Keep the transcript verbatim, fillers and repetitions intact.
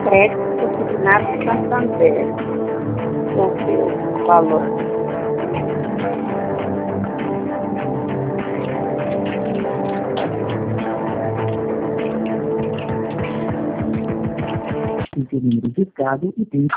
crédito consignado Santander. Confio o valor. Esse número de escado e tem